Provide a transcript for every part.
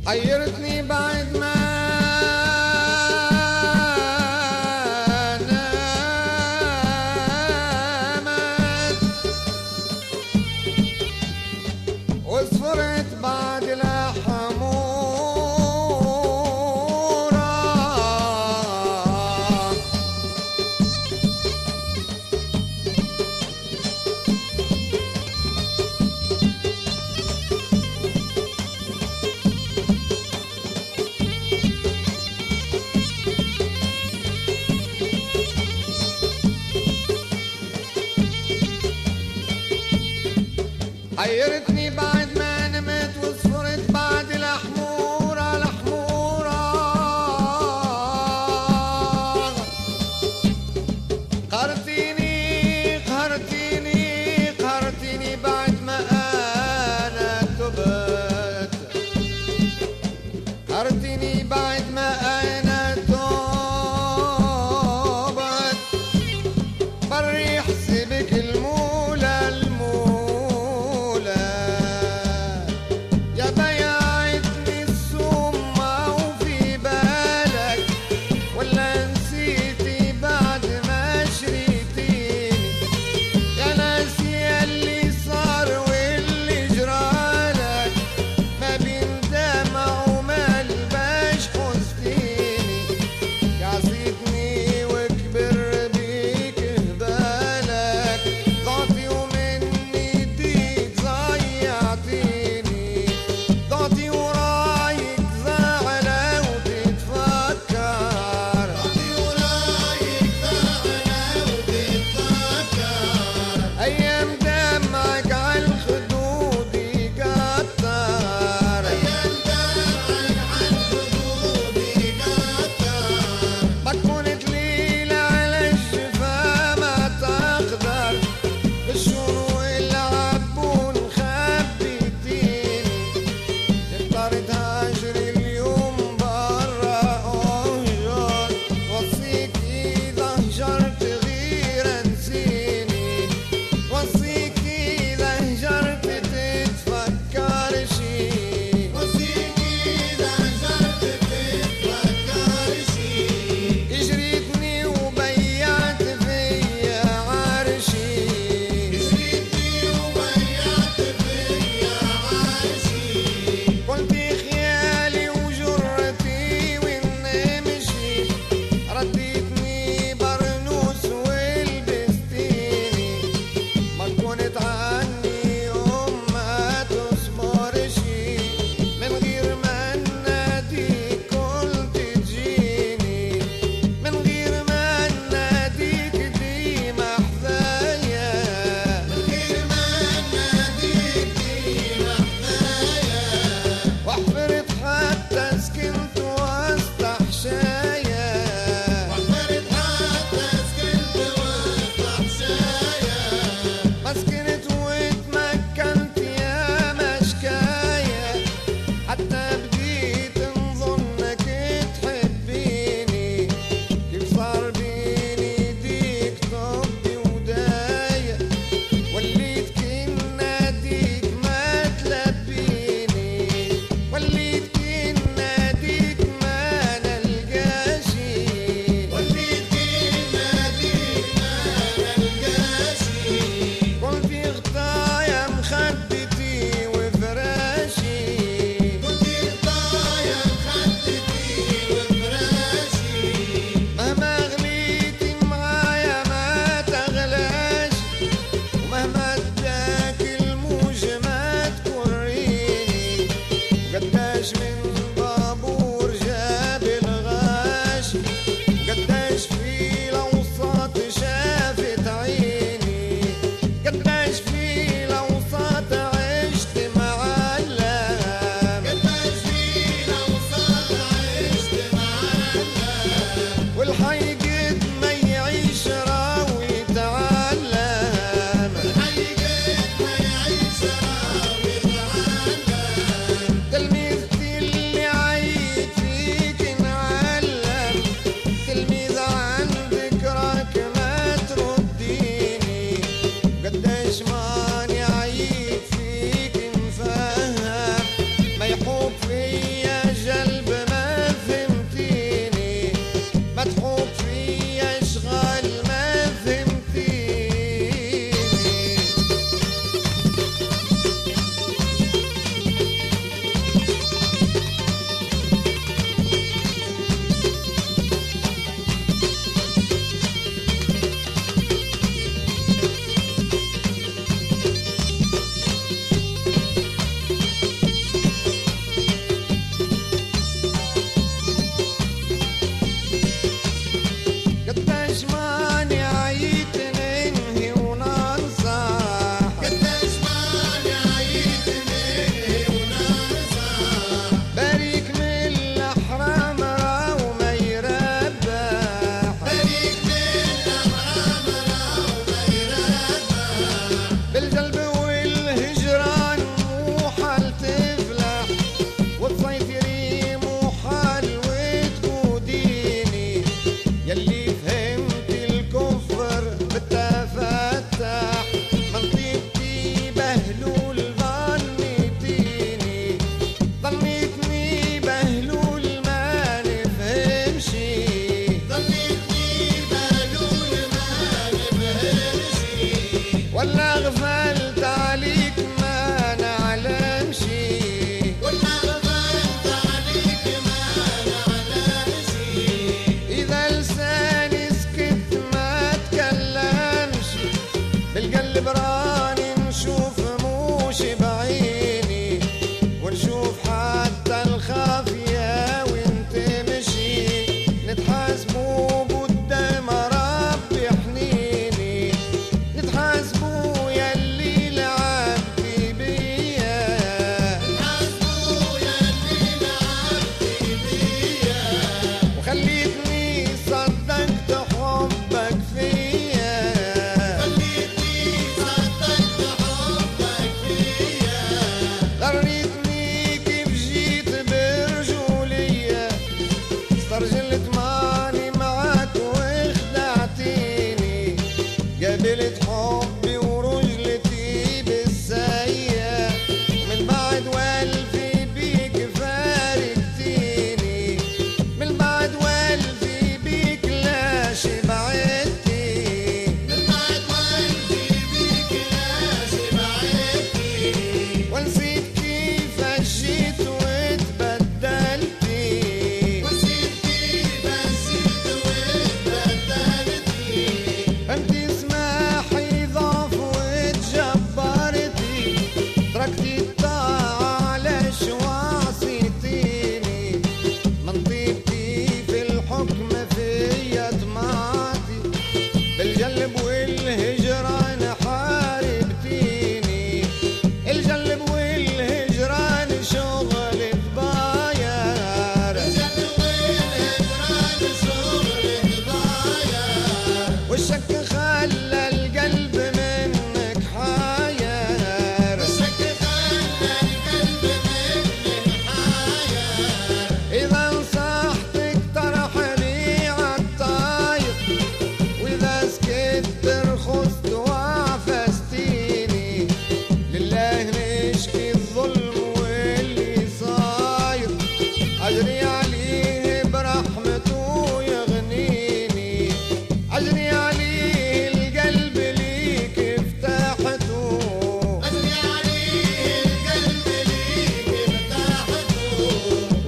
حيرتني بعد ما نامت وصفرت بعد الحمورة. حيرتني بعد ما نمت وصفرت بعد الحمورة الحمورة. قهرتيني قهرتيني قهرتيني بعد ما أنا تبت. قهرتيني بعد ما أنا تبت. بري حسبك المولى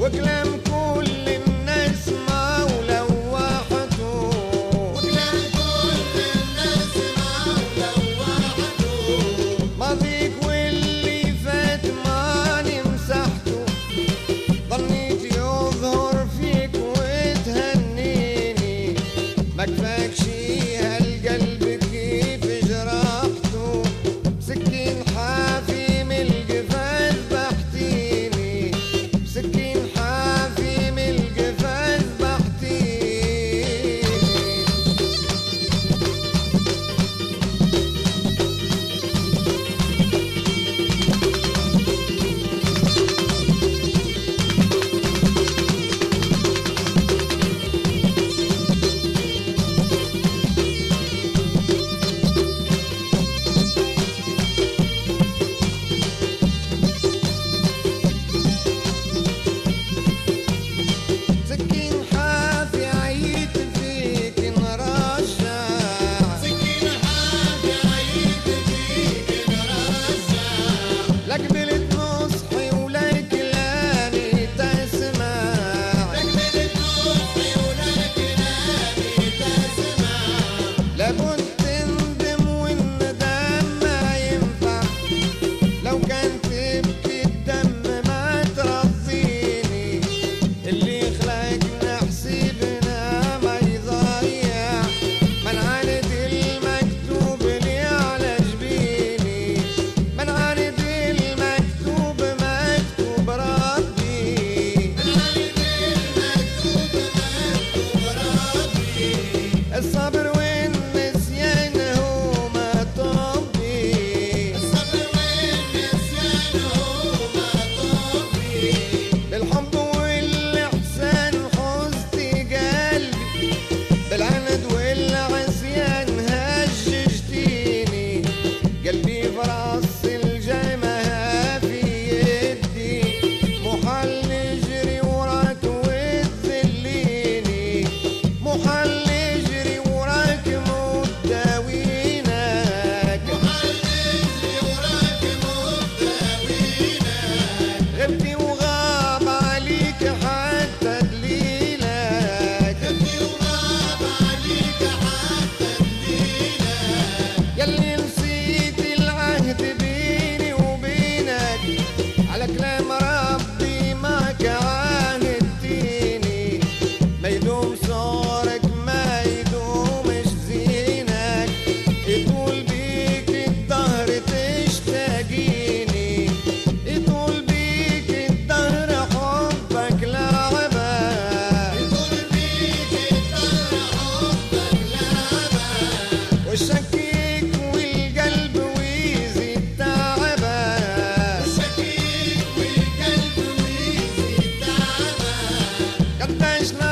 وكلام كل الناس ما ولوحته، وكلام كل الناس ما ولوحته. ماضيك واللي فات ما مسحته، ظنيت يظهر فيك وتهنيني، ما كفاكش هالقلب كيف جرحته، سكين حافي من القفا ذبحتيني، سكين حافي من القفا ذبحتيني. سكين حافي عيت فيك نرجع، سكين حافي عيد فيك نرجع. لا قبلت نصحي ولا كلامي تسمع، قبلت نصحي ولا كلامي تسمع. لابد تندم والندم ما ينفع، لو كان تبكي الدم ما ترضيني، اللي خلقنا حسيبنا ما يضيع، من عاند المكتوب لي على جبيني، من عاند المكتوب مكتوب ربي، من عيد المكتوب مكتوب ربي. الصبر والنسيان هما طبي، الصبر والنسيان هما طبي. بالحب والإحسان حزت قلبي، بالعند والعصيان هججتيني، قلبي في راس الجمها في يدي، محال نجري وراك وتذليني، محال نجري وراك مداوينك، وحال نجري وراك مداوينك. غبتي وغاب عليك حتى دليلك، غبتي وغاب عليك حتى دليلك. ياللي نسيت العهد بيني وبينك، على كلام ربي معك عاهدتيني، ما يدوم صورك ما يدومش زينك، يطول بيك الدهر تشتاقيني، يطول بيك الدهر حبك لعبة، يطول بيك الدهر حبك لعبة. والشك يكوي القلب ويزيد تعبه، الشكيك والقلب ويزيد تعبه. قديش